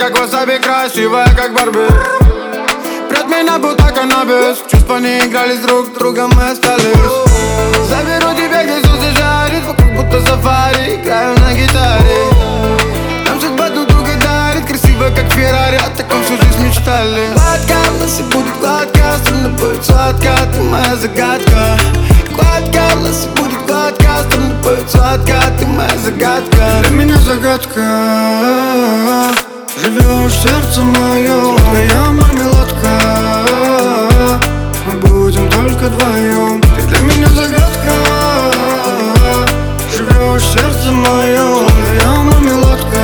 как васаби, красивая, как Барби. Прет меня будто каннабис. Чувства не играли с друг другом, мы остались. Заберу тебя, где солнце жарит. Вокруг будто сафари, играю на гитаре. Нам судьба друг друга дарит. Красиво, как Феррари, о таком всю жизнь мечтали. Гладко, у нас и будет гладко. Странно будет сладко, ты моя загадка. Гладко, у нас и будет гладко. Странно будет сладко, ты моя загадка. Для меня загадка. Живешь в сердце моем, твоя мармеладка. Мы будем только вдвоем. Ты для меня загадка. Живешь в сердце моем, твоя мармеладка.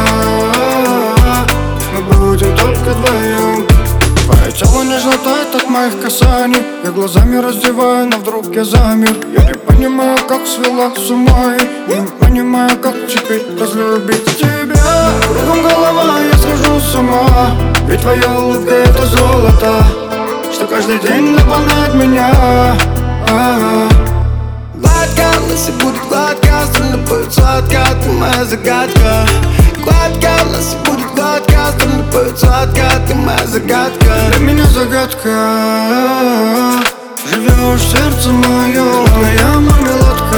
Мы будем только вдвоем. Твое тело нежно тает от моих касаний. Я глазами раздеваю, но вдруг я замер. Я не понимаю, как свела с ума. И не понимаю, как теперь разлюбить тебя. Кругом голова, я схожу с ума. Ведь твоя улыбка — это золото, что каждый день наполняет меня. Гладко, у нас и будет гладко. Странно будет сладко, ты моя загадка. Гладко, у нас и будет гладко. Странно будет сладко, ты моя загадка. Для меня загадка. Живешь в сердце моем, твоя мармеладка.